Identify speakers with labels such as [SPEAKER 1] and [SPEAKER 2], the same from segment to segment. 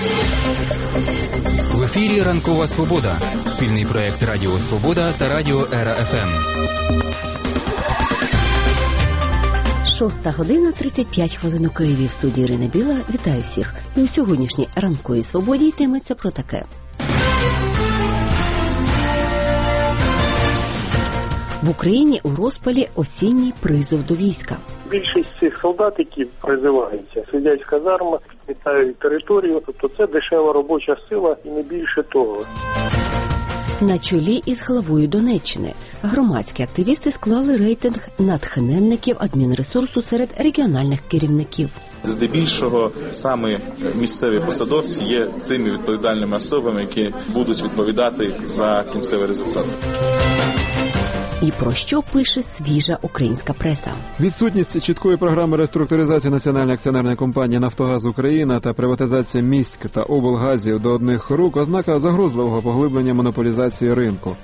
[SPEAKER 1] В ефірі «Ранкова Свобода» – спільний проєкт Радіо Свобода та Радіо Ера ФМ.
[SPEAKER 2] 6:35 у Києві. В студії Ірина Біла. Вітаю всіх. І у сьогоднішній «Ранковій Свободі» йтиметься про таке. В Україні у розпалі осінній призов до війська.
[SPEAKER 3] Більшість цих солдат, які призиваються, сидять в казармах, вітають територію, тобто це дешева робоча сила і не більше того.
[SPEAKER 2] На чолі із главою Донеччини громадські активісти склали рейтинг натхненників адмінресурсу серед регіональних керівників.
[SPEAKER 4] Здебільшого саме місцеві посадовці є тими відповідальними особами, які будуть відповідати за кінцевий результат.
[SPEAKER 2] І про що пише свіжа українська преса?
[SPEAKER 5] Відсутність чіткої програми реструктуризації Національної акціонерної компанії «Нафтогаз Україна» та приватизація міськ та облгазів до одних рук – ознака загрозливого поглиблення монополізації ринку.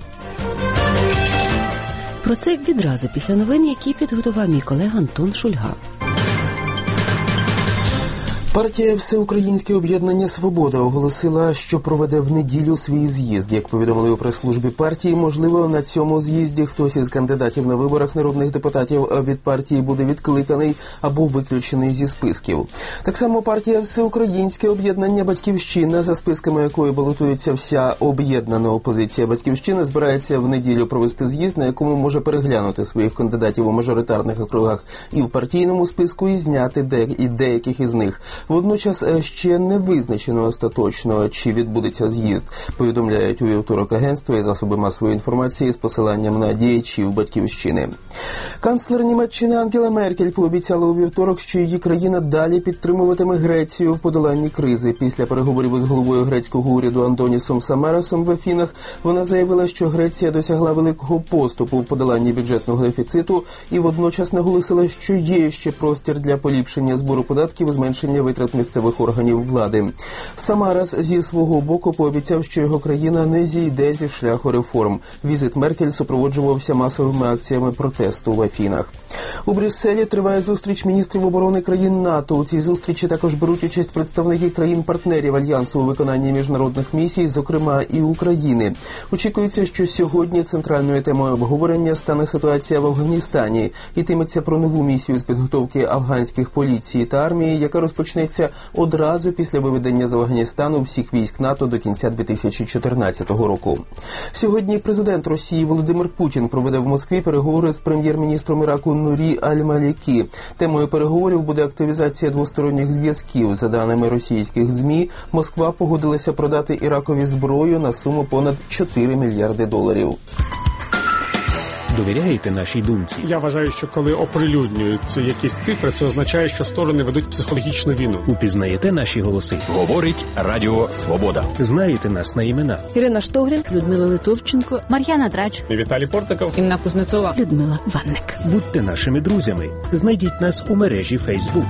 [SPEAKER 2] Про це відразу після новин, які підготував мій колега Антон Шульга.
[SPEAKER 6] Партія «Всеукраїнське об'єднання «Свобода» оголосила, що проведе в неділю свій з'їзд. Як повідомили у прес-службі партії, можливо, на цьому з'їзді хтось із кандидатів на виборах народних депутатів від партії буде відкликаний або виключений зі списків. Так само партія «Всеукраїнське об'єднання «Батьківщина», за списками якої балотується вся об'єднана опозиція «Батьківщина», збирається в неділю провести з'їзд, на якому може переглянути своїх кандидатів у мажоритарних округах і в партійному списку і зняти деяких із них. Водночас ще не визначено остаточно, чи відбудеться з'їзд, повідомляють у вівторок агентства і засоби масової інформації з посиланням на діячів «Батьківщини». Канцлер Німеччини Ангела Меркель пообіцяла у вівторок, що її країна далі підтримуватиме Грецію в подоланні кризи. Після переговорів із головою грецького уряду Антонісом Самарасом в Афінах вона заявила, що Греція досягла великого поступу в подоланні бюджетного дефіциту і водночас наголосила, що є ще простір для поліпшення збору податків і зменшення витрат місцевих органів влади. Самарас зі свого боку пообіцяв, що його країна не зійде зі шляху реформ. Візит Меркель супроводжувався масовими акціями протесту в Афінах. У Брюсселі триває зустріч міністрів оборони країн НАТО. У цій зустрічі також беруть участь представники країн-партнерів Альянсу у виконанні міжнародних місій, зокрема і України. Очікується, що сьогодні центральною темою обговорення стане ситуація в Афганістані. Йтиметься про нову місію з підготовки афганських поліції та армії, яка розпочнеться одразу після виведення з Афганістану всіх військ НАТО до кінця 2014 року. Сьогодні президент Росії Володимир Путін проведе в Москві переговори з прем'єр-міністром Іраку Нурі Аль-Малікі. Темою переговорів буде активізація двосторонніх зв'язків. За даними російських ЗМІ, Москва погодилася продати Іракові зброю на суму понад $4 мільярди.
[SPEAKER 7] Довіряєте нашій думці? Я вважаю, що коли оприлюднюються якісь цифри, це означає, що сторони ведуть психологічну війну. Упізнаєте наші голоси?
[SPEAKER 1] Говорить Радіо Свобода.
[SPEAKER 7] Знаєте нас на імена?
[SPEAKER 8] Ірина Штогрін, Людмила Литовченко, Мар'яна Драч,
[SPEAKER 7] Віталій Портников,
[SPEAKER 8] Інна Кузнецова, Людмила Ванник.
[SPEAKER 7] Будьте нашими друзями. Знайдіть нас у мережі Facebook.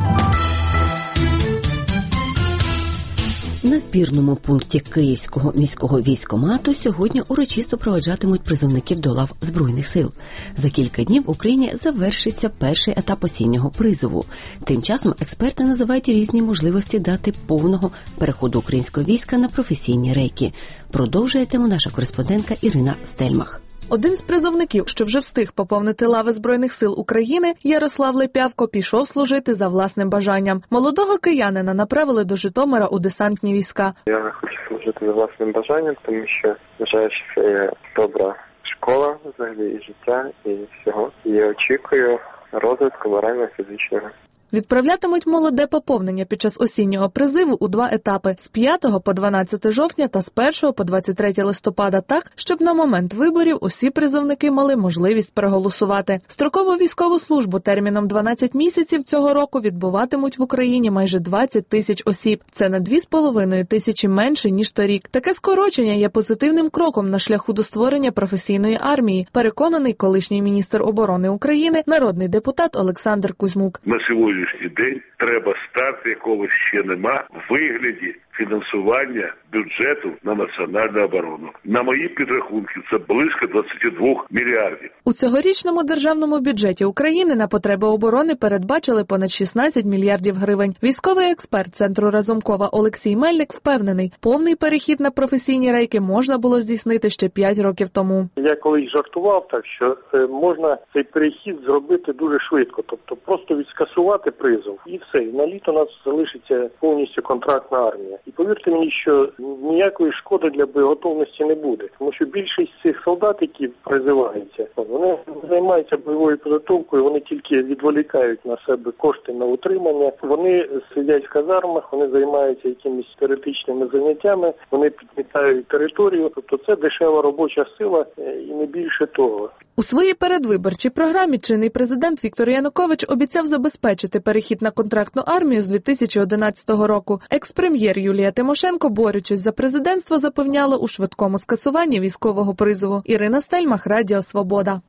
[SPEAKER 2] На збірному пункті Київського міського військкомату сьогодні урочисто проведжатимуть призовників до лав Збройних сил. За кілька днів в Україні завершиться перший етап осіннього призову. Тим часом експерти називають різні можливості дати повного переходу українського війська на професійні рейки. Продовжує тему наша кореспондентка Ірина Стельмах.
[SPEAKER 9] Один з призовників, що вже встиг поповнити лави Збройних сил України, Ярослав Лепявко, пішов служити за власним бажанням. Молодого киянина направили до Житомира у десантні війська.
[SPEAKER 3] Я хочу служити за власним бажанням, тому що вважаю, що це є добра школа взагалі і життя, і всього. І я очікую розвитку морально-фізичного.
[SPEAKER 9] Відправлятимуть молоде поповнення під час осіннього призиву у 2 етапи – з 5 по 12 жовтня та з 1 по 23 листопада так, щоб на момент виборів усі призовники мали можливість переголосувати. Строкову військову службу терміном 12 місяців цього року відбуватимуть в Україні майже 20 тисяч осіб. Це на 2,5 тисячі менше, ніж торік. Таке скорочення є позитивним кроком на шляху до створення професійної армії, переконаний колишній міністр оборони України, народний депутат Олександр Кузьмук.
[SPEAKER 10] На сьогоднішній день треба старт, якого ще нема, в вигляді фінансування бюджету на національну оборону. На мої підрахунки це близько 22 мільярдів.
[SPEAKER 9] У цьогорічному державному бюджеті України на потреби оборони передбачили понад 16 мільярдів гривень. Військовий експерт Центру Разумкова Олексій Мельник впевнений, повний перехід на професійні рейки можна було здійснити ще 5 років тому.
[SPEAKER 11] Я колись жартував так, що можна цей перехід зробити дуже швидко, тобто просто відскасувати призов і все. І на літо у нас залишиться повністю контрактна армія. І повірте мені, що ніякої шкоди для боєготовності не буде, тому що більшість цих солдат, які призиваються, вони займаються бойовою підготовкою, вони тільки відволікають на себе кошти на утримання, вони сидять в казармах, вони займаються якимись теоретичними заняттями, вони підмітають територію, тобто це дешева робоча сила і не більше того.
[SPEAKER 9] У своїй передвиборчій програмі чинний президент Віктор Янукович обіцяв забезпечити перехід на контрактну армію з 2011 року. Екс-прем'єр Юлія Тимошенко, борючись за президентство, запевняла у швидкому скасуванні військового призову. Ірина Стельмах, Радіо Свобода.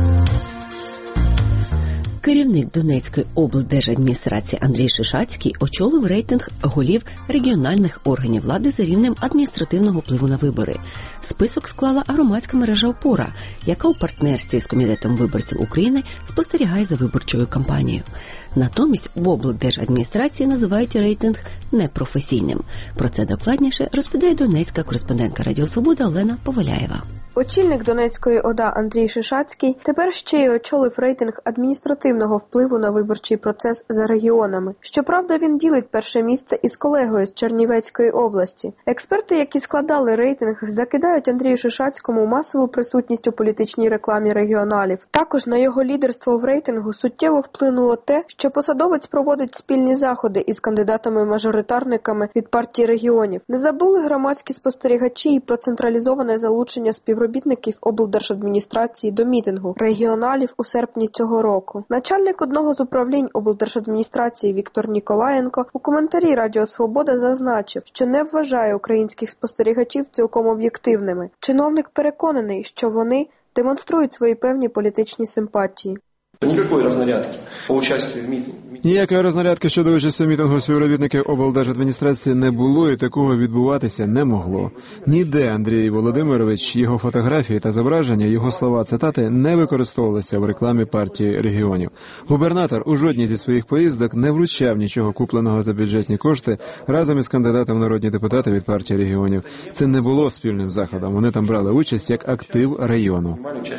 [SPEAKER 2] Керівник Донецької облдержадміністрації Андрій Шишацький очолив рейтинг голів регіональних органів влади за рівнем адміністративного впливу на вибори. Список склала громадська мережа «Опора», яка у партнерстві з Комітетом виборців України спостерігає за виборчою кампанією. Натомість в облдержадміністрації називають рейтинг непрофесійним. Про це докладніше розповідає донецька кореспондентка Радіо Свобода Олена Поваляєва.
[SPEAKER 12] Очільник Донецької ОДА Андрій Шишацький тепер ще й очолив рейтинг адміністративного впливу на виборчий процес за регіонами. Щоправда, він ділить перше місце із колегою з Чернівецької області. Експерти, які складали рейтинг, закидають Андрію Шишацькому масову присутність у політичній рекламі регіоналів. Також на його лідерство в рейтингу суттєво вплинуло те, що посадовець проводить спільні заходи із кандидатами-мажоритарниками від партії регіонів. Не забули громадські спостерігачі і про централізоване залучення співробітників облдержадміністрації до мітингу регіоналів у серпні цього року. Начальник одного з управлінь облдержадміністрації Віктор Ніколаєнко у коментарі Радіо Свобода зазначив, що не вважає українських спостерігачів цілком об'єктивними. Чиновник переконаний, що вони демонструють свої певні політичні симпатії.
[SPEAKER 13] Ніякої рознарядки по участі в мітингу.
[SPEAKER 5] Ніякої рознарядки щодо участі в мітингу співробітників облдержадміністрації не було і такого відбуватися не могло. Ніде Андрій Володимирович, його фотографії та зображення, його слова, цитати не використовувалися в рекламі партії регіонів. Губернатор у жодній зі своїх поїздок не вручав нічого купленого за бюджетні кошти разом із кандидатом в народні депутати від партії регіонів. Це не було спільним заходом. Вони там брали участь як актив району.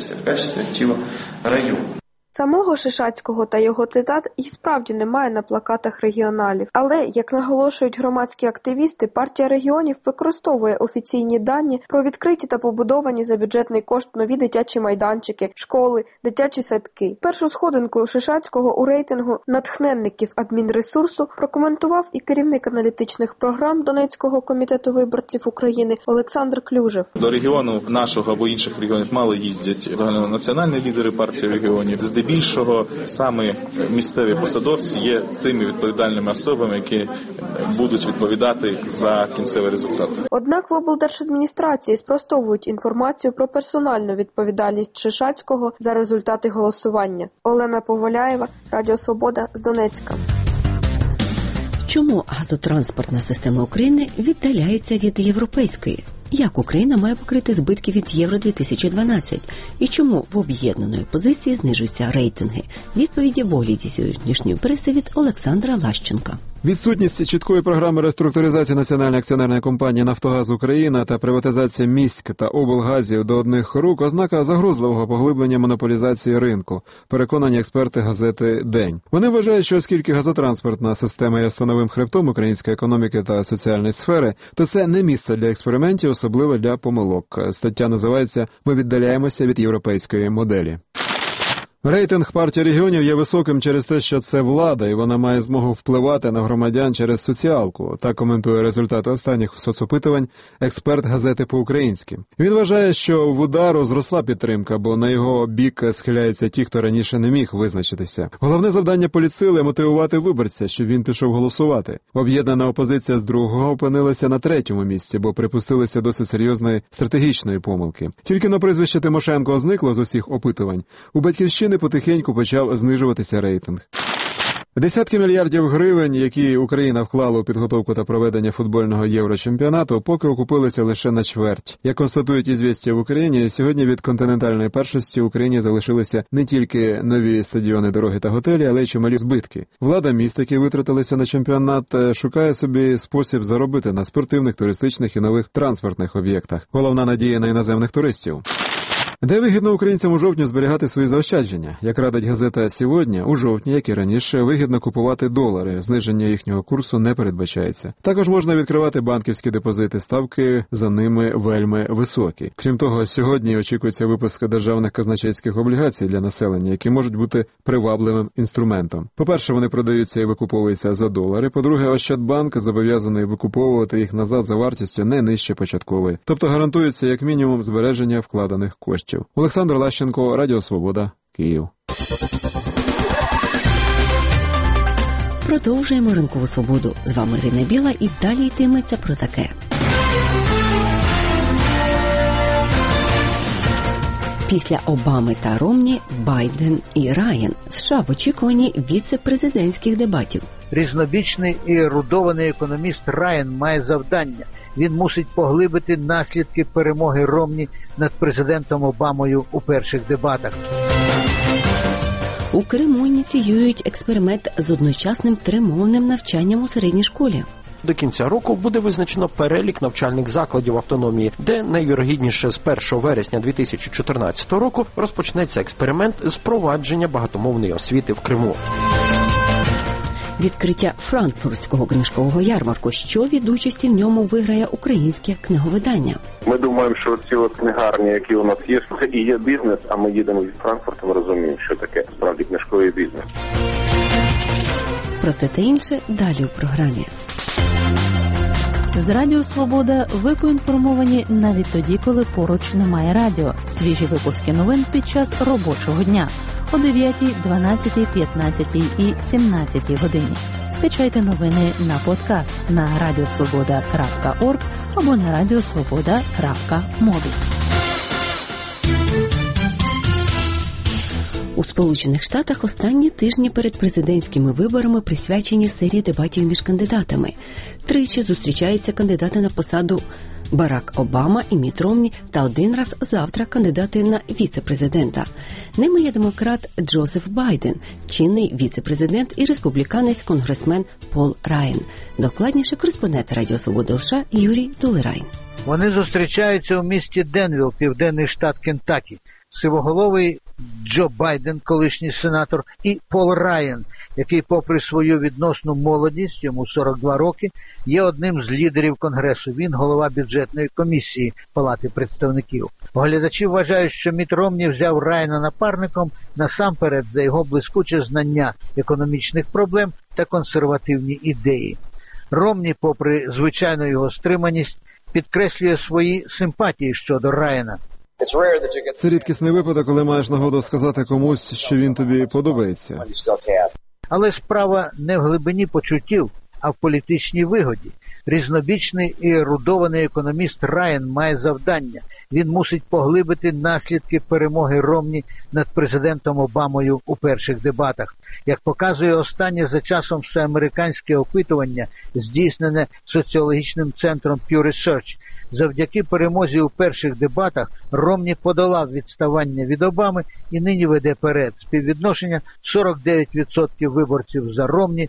[SPEAKER 12] Самого Шишацького та його цитат і справді немає на плакатах регіоналів. Але, як наголошують громадські активісти, партія регіонів використовує офіційні дані про відкриті та побудовані за бюджетний кошт нові дитячі майданчики, школи, дитячі садки. Першу сходинку Шишацького у рейтингу натхненників адмінресурсу прокоментував і керівник аналітичних програм Донецького комітету виборців України Олександр Клюжев.
[SPEAKER 4] До регіону нашого або інших регіонів мало їздять загальнонаціональні лідери партії регіонів. Здебільшого саме місцеві посадовці є тими відповідальними особами, які будуть відповідати за кінцевий результат.
[SPEAKER 12] Однак в облдержадміністрації спростовують інформацію про персональну відповідальність Шишацького за результати голосування. Олена Поваляєва, Радіо Свобода з Донецька.
[SPEAKER 2] Чому газотранспортна система України віддаляється від європейської? Як Україна має покрити збитки від Євро-2012? І чому в об'єднаної позиції знижуються рейтинги? Відповіді в огляді сьогоднішньої преси від Олександра Лащенка.
[SPEAKER 5] Відсутність чіткої програми реструктуризації Національної акціонерної компанії «Нафтогаз Україна» та приватизація міськ та облгазів до одних рук – ознака загрозливого поглиблення монополізації ринку, переконані експерти газети «День». Вони вважають, що оскільки газотранспортна система є становим хребтом української економіки та соціальної сфери, то це не місце для експериментів, особливо для помилок. Стаття називається «Ми віддаляємося від європейської моделі». Рейтинг партії регіонів є високим через те, що це влада, і вона має змогу впливати на громадян через соціалку. Так коментує результати останніх соцопитувань експерт газети «По-українськи». Він вважає, що в удару зросла підтримка, бо на його бік схиляються ті, хто раніше не міг визначитися. Головне завдання політсили – мотивувати виборця, щоб він пішов голосувати. Об'єднана опозиція з другого опинилася на третьому місці, бо припустилися досить серйозної стратегічної помилки. Тільки на прізвище Тимошенко зникло з усіх опитувань. У «Батьківщини» потихеньку почав знижуватися рейтинг. Десятки мільярдів гривень, які Україна вклала у підготовку та проведення футбольного єврочемпіонату, поки окупилися лише на чверть. Як констатують «Ізвістія» в Україні, сьогодні від континентальної першості Україні залишилися не тільки нові стадіони, дороги та готелі, але й чималі збитки. Влада міст, які витратилися на чемпіонат, шукає собі спосіб заробити на спортивних, туристичних і нових транспортних об'єктах. Головна надія на іноземних туристів. Де вигідно українцям у жовтні зберігати свої заощадження? Як радить газета «Сьогодні», у жовтні, як і раніше, вигідно купувати долари. Зниження їхнього курсу не передбачається. Також можна відкривати банківські депозити, ставки за ними вельми високі. Крім того, сьогодні очікується випуск державних казначейських облігацій для населення, які можуть бути привабливим інструментом. По-перше, вони продаються і викуповуються за долари. По-друге, Ощадбанк зобов'язаний викуповувати їх назад за вартістю не нижче початкової. Тобто гарантується як мінімум збереження вкладених коштів. Олександр Лащенко, Радіо Свобода, Київ.
[SPEAKER 2] Продовжуємо ранкову свободу. З вами Ірина Біла і далі йтиметься про таке. Після Обами та Ромні – Байден і Райан. США в очікуванні віце-президентських дебатів.
[SPEAKER 14] Різнобічний і ерудований економіст Райан має завдання. Він мусить поглибити наслідки перемоги Ромні над президентом Обамою у перших дебатах.
[SPEAKER 2] У Криму ініціюють експеримент з одночасним тримовним навчанням у середній школі.
[SPEAKER 15] До кінця року буде визначено перелік навчальних закладів автономії, де найвірогідніше з 1 вересня 2014 року розпочнеться експеримент з впровадження багатомовної освіти в Криму.
[SPEAKER 2] Відкриття Франкфуртського книжкового ярмарку. Що від участі в ньому виграє українське книговидання?
[SPEAKER 3] Ми думаємо, що ці от книгарні, які у нас є, це і є бізнес, а ми їдемо від Франкфурту, ми розуміємо, що таке справді книжковий бізнес.
[SPEAKER 2] Про це та інше далі у програмі.
[SPEAKER 8] З Радіо Свобода ви поінформовані навіть тоді, коли поруч немає радіо. Свіжі випуски новин під час робочого дня о 9, 12, 15 і 17 годині. Скачайте новини на подкаст на radiosvoboda.org або на radiosvoboda.mobi.
[SPEAKER 2] У Сполучених Штатах останні тижні перед президентськими виборами присвячені серії дебатів між кандидатами. Тричі зустрічаються кандидати на посаду Барак Обама і Мітт Ромні, та один раз завтра кандидати на віце-президента. Ними є демократ Джозеф Байден, чинний віце-президент і республіканець-конгресмен Пол Райан. Докладніше кореспондент Радіо Свобода США Юрій Дулерайн.
[SPEAKER 14] Вони зустрічаються у місті Денвілл, південний штат Кентакі. Сивоголовий Джо Байден, колишній сенатор, і Пол Райан, який попри свою відносну молодість, йому 42 роки, є одним з лідерів Конгресу. Він голова бюджетної комісії Палати представників. Оглядачі вважають, що Мітт Ромні взяв Райана напарником насамперед за його блискуче знання економічних проблем та консервативні ідеї. Ромні, попри звичайну його стриманість, підкреслює свої симпатії щодо Райана.
[SPEAKER 5] Це рідкісний випадок, коли маєш нагоду сказати комусь, що він тобі подобається.
[SPEAKER 14] Але справа не в глибині почуттів, а в політичній вигоді. Різнобічний і ерудований економіст Райан має завдання. Він мусить поглибити наслідки перемоги Ромні над президентом Обамою у перших дебатах. Як показує останнє за часом всеамериканське опитування, здійснене соціологічним центром Pew Research, завдяки перемозі у перших дебатах Ромні подолав відставання від Обами і нині веде перед. Співвідношення 49% виборців за Ромні,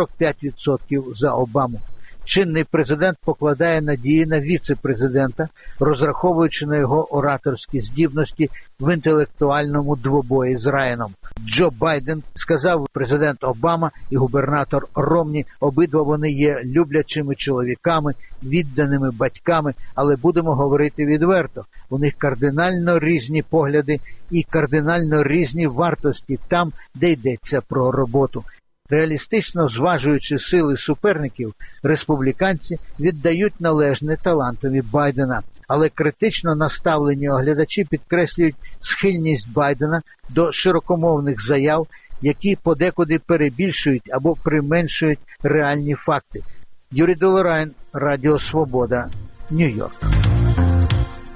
[SPEAKER 14] 45% за Обаму. Чинний президент покладає надії на віце-президента, розраховуючи на його ораторські здібності в інтелектуальному двобої з Райаном. Джо Байден, сказав президент Обама і губернатор Ромні, обидва вони є люблячими чоловіками, відданими батьками, але будемо говорити відверто, у них кардинально різні погляди і кардинально різні вартості там, де йдеться про роботу. Реалістично зважуючи сили суперників, республіканці віддають належне талантові Байдена. Але критично наставлені оглядачі підкреслюють схильність Байдена до широкомовних заяв, які подекуди перебільшують або применшують реальні факти. Юрій Долорайн, Радіо Свобода, Нью-Йорк.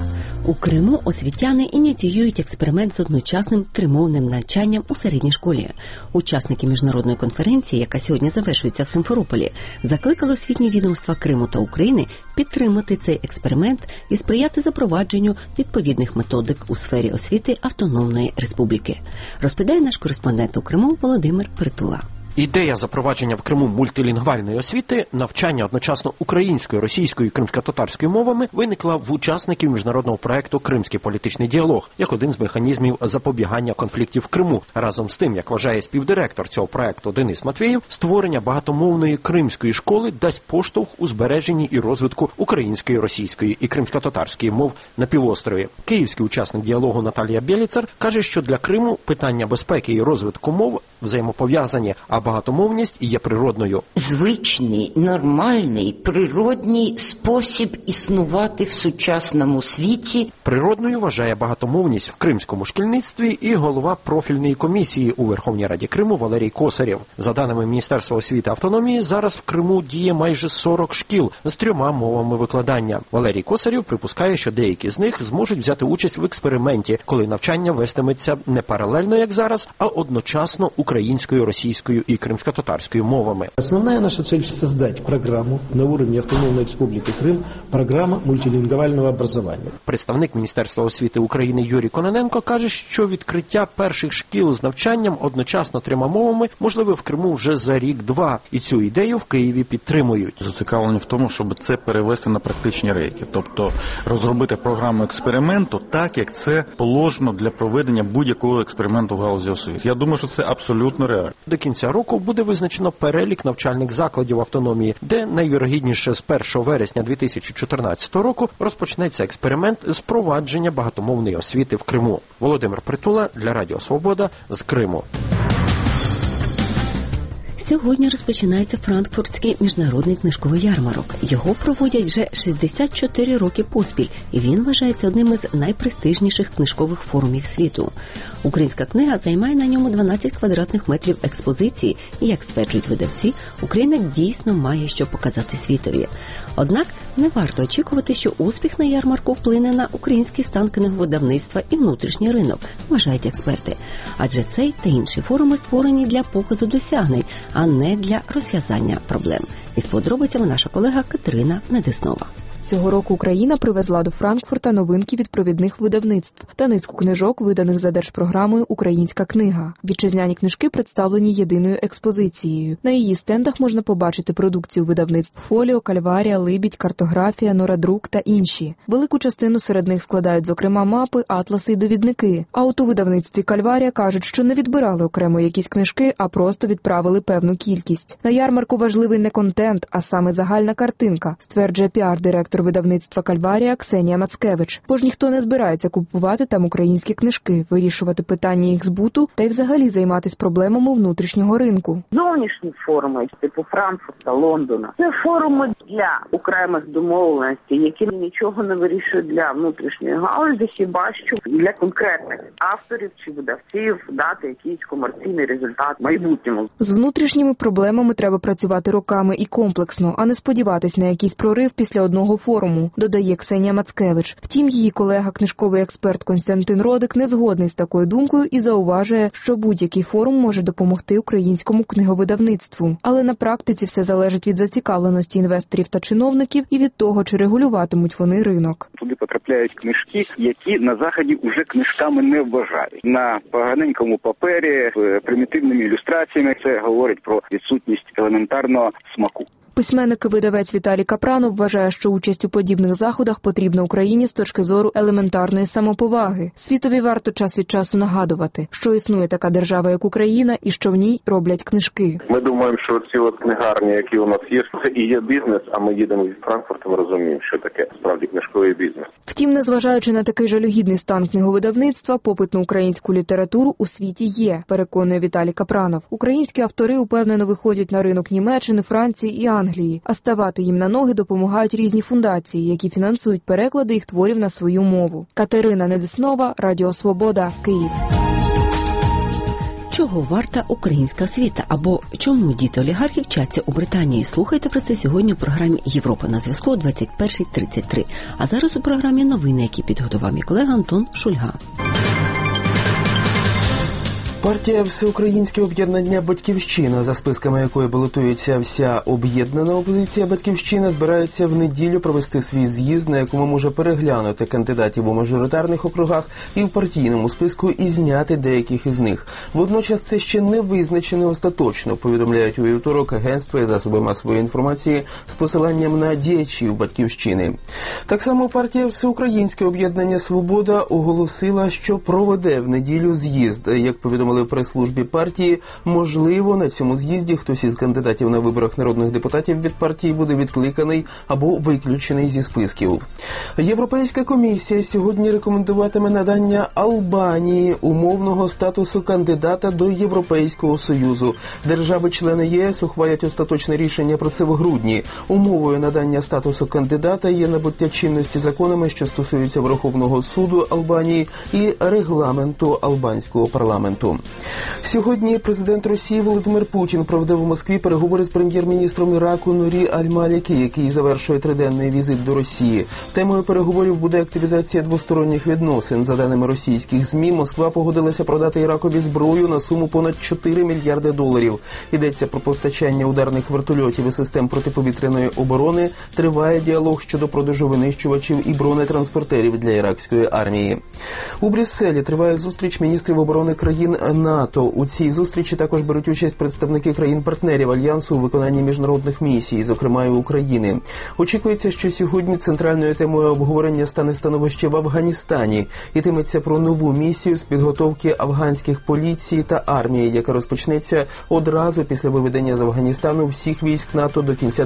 [SPEAKER 2] У Криму освітяни ініціюють експеримент з одночасним тримовним навчанням у середній школі. Учасники міжнародної конференції, яка сьогодні завершується в Симферополі, закликали освітні відомства Криму та України підтримати цей експеримент і сприяти запровадженню відповідних методик у сфері освіти Автономної Республіки. Розповідає наш кореспондент у Криму Володимир Притула.
[SPEAKER 15] Ідея запровадження в Криму мультилінгвальної освіти, навчання одночасно українською, російською і кримсько-татарською мовами виникла в учасників міжнародного проекту «Кримський політичний діалог» як один з механізмів запобігання конфліктів в Криму. Разом з тим, як вважає співдиректор цього проекту Денис Матвєєв, створення багатомовної кримської школи дасть поштовх у збереженні і розвитку української, російської і кримсько-татарської мов на півострові. Київський учасник діалогу Наталія Бєліцер каже, що для Криму питання безпеки і розвитку мов взаємопов'язані, а багатомовність є природною.
[SPEAKER 16] Звичний, нормальний, природній спосіб існувати в сучасному світі.
[SPEAKER 15] Природною вважає багатомовність в кримському шкільництві і голова профільної комісії у Верховній Раді Криму Валерій Косарєв. За даними Міністерства освіти автономії, зараз в Криму діє майже 40 шкіл з 3 мовами викладання. Валерій Косарєв припускає, що деякі з них зможуть взяти участь в експерименті, коли навчання вестиметься не паралельно, як зараз, а одночасно українською, російською і кримсько-татарською мовами.
[SPEAKER 17] Основная наша цель – создать программу на уровне Автономной Республики Крым, программа мультилингвального образования.
[SPEAKER 15] Представник Міністерства освіти України Юрій Кононенко каже, що відкриття перших шкіл з навчанням одночасно 3 мовами можливе в Криму вже за рік-два. І цю ідею в Києві підтримують.
[SPEAKER 18] Зацікавлені в тому, щоб це перевести на практичні рейки. Тобто розробити програму експерименту так, як це положено для проведення будь-якого експерименту в галузі освіти. Я думаю, що це абсолютно реально.
[SPEAKER 15] До кінця року буде визначено перелік навчальних закладів автономії, де найвірогідніше з 1 вересня 2014 року розпочнеться експеримент з провадження багатомовної освіти в Криму. Володимир Притула для Радіо Свобода з Криму.
[SPEAKER 2] Сьогодні розпочинається Франкфуртський міжнародний книжковий ярмарок. Його проводять вже 64 роки поспіль, і він вважається одним із найпрестижніших книжкових форумів світу. Українська книга займає на ньому 12 квадратних метрів експозиції, і, як стверджують видавці, Україна дійсно має що показати світові. Однак не варто очікувати, що успіх на ярмарку вплине на український стан книговидавництва і внутрішній ринок, вважають експерти. Адже цей та інші форуми створені для показу досягнень, а не для розв'язання проблем. Із подробицями наша колега Катерина Недеснова.
[SPEAKER 19] Цього року Україна привезла до Франкфурта новинки від провідних видавництв та низку книжок, виданих за держпрограмою «Українська книга». Вітчизняні книжки представлені єдиною експозицією. На її стендах можна побачити продукцію видавництв «Фоліо», «Кальварія», «Либідь», «Картографія», «Норадрук» та інші. Велику частину серед них складають, зокрема, мапи, атласи і довідники. А от у видавництві «Кальварія» кажуть, що не відбирали окремо якісь книжки, а просто відправили певну кількість. На ярмарку важливий не контент, а саме загальна картинка, стверджує піар-директор видавництва «Кальварія» Ксенія Мацкевич. Бо ж ніхто не збирається купувати там українські книжки, вирішувати питання їх збуту та й взагалі займатися проблемами внутрішнього ринку.
[SPEAKER 20] Зовнішні форуми, типу Франкфурта, Лондона, це форуми для окремих домовленостей, які нічого не вирішують для внутрішньої галузі, хіба що для конкретних авторів чи видавців дати якийсь комерційний результат в майбутньому.
[SPEAKER 19] З внутрішніми проблемами треба працювати роками і комплексно, а не сподіватись на якийсь прорив після одного форуму, додає Ксенія Мацкевич. Втім, її колега, книжковий експерт Костянтин Родик, не згодний з такою думкою і зауважує, що будь-який форум може допомогти українському книговидавництву. Але на практиці все залежить від зацікавленості інвесторів та чиновників і від того, чи регулюватимуть вони ринок.
[SPEAKER 21] Туди потрапляють книжки, які на Заході вже книжками не вважають. На поганенькому папері, з примітивними ілюстраціями, це говорить про відсутність елементарного смаку.
[SPEAKER 19] Письменник і видавець Віталій Капранов вважає, що участь у подібних заходах потрібна Україні з точки зору елементарної самоповаги. Світові варто час від часу нагадувати, що існує така держава, як Україна, і що в ній роблять книжки.
[SPEAKER 3] Ми думаємо, що ці книгарні, які у нас є, це і є бізнес, а ми їдемо від Франкфурта, ми розуміємо, що таке справді книжковий бізнес.
[SPEAKER 19] Втім, незважаючи на такий жалюгідний стан книговидавництва, попит на українську літературу у світі є, переконує Віталій Капранов. Українські автори упевнено виходять на ринок Німеччини, Франції і Англії, а ставати їм на ноги допомагають різні фундації, які фінансують переклади їх творів на свою мову. Катерина Недеснова, Радіо Свобода, Київ.
[SPEAKER 2] Чого варта українська освіта? Або чому діти олігархів вчаться у Британії? Слухайте про це сьогодні у програмі «Європа на зв'язку» о 21:33. А зараз у програмі новини, які підготував мій колега Антон Шульга.
[SPEAKER 6] Партія «Всеукраїнське об'єднання «Батьківщина», за списками якої балотується вся об'єднана опозиція «Батьківщина», збирається в неділю провести свій з'їзд, на якому може переглянути кандидатів у мажоритарних округах і в партійному списку і зняти деяких із них. Водночас це ще не визначено остаточно, повідомляють у вівторок агентства і засоби масової інформації з посиланням на діячів «Батьківщини». Так само партія «Всеукраїнське об'єднання «Свобода» оголосила, що проведе в неділю з'їзд. Як повідомили в прес-службі партії, можливо, на цьому з'їзді хтось із кандидатів на виборах народних депутатів від партії буде відкликаний або виключений зі списків. Європейська комісія сьогодні рекомендуватиме надання Албанії умовного статусу кандидата до Європейського Союзу. Держави-члени ЄС ухвалять остаточне рішення про це в грудні. Умовою надання статусу кандидата є набуття чинності законами, що стосуються Верховного суду Албанії і регламенту албанського парламенту. Сьогодні президент Росії Володимир Путін проведе в Москві переговори з прем'єр-міністром Іраку Нурі Аль-Малікі, який завершує триденний візит до Росії. Темою переговорів буде активізація двосторонніх відносин. За даними російських ЗМІ, Москва погодилася продати Іракові зброю на суму понад $4 мільярди. Йдеться про постачання ударних вертольотів і систем протиповітряної оборони. Триває діалог щодо продажу винищувачів і бронетранспортерів для іракської армії. У Брюсселі триває зустріч міністрів оборони країн НАТО. У цій зустрічі також беруть участь представники країн-партнерів Альянсу у виконанні міжнародних місій, зокрема і України. Очікується, що сьогодні центральною темою обговорення стане становище в Афганістані. Йтиметься про нову місію з підготовки афганських поліції та армії, яка розпочнеться одразу після виведення з Афганістану всіх військ НАТО до кінця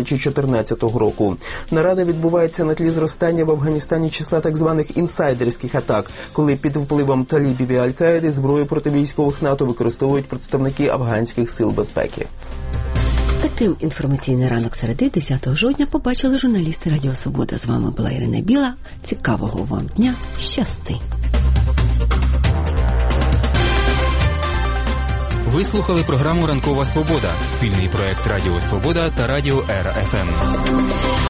[SPEAKER 6] 2014 року. Нарада відбувається на тлі зростання в Афганістані числа так званих інсайдерських атак, коли під впливом талібів і Аль-Каїди зброю проти військових НАТО використовують представники афганських сил безпеки.
[SPEAKER 2] Таким інформаційний ранок середи 10 жовтня побачили журналісти Радіо Свобода. З вами була Ірина Біла. Цікавого вам дня. Щасти!
[SPEAKER 1] Ви слухали програму «Ранкова Свобода» – спільний проект Радіо Свобода та Радіо РФМ.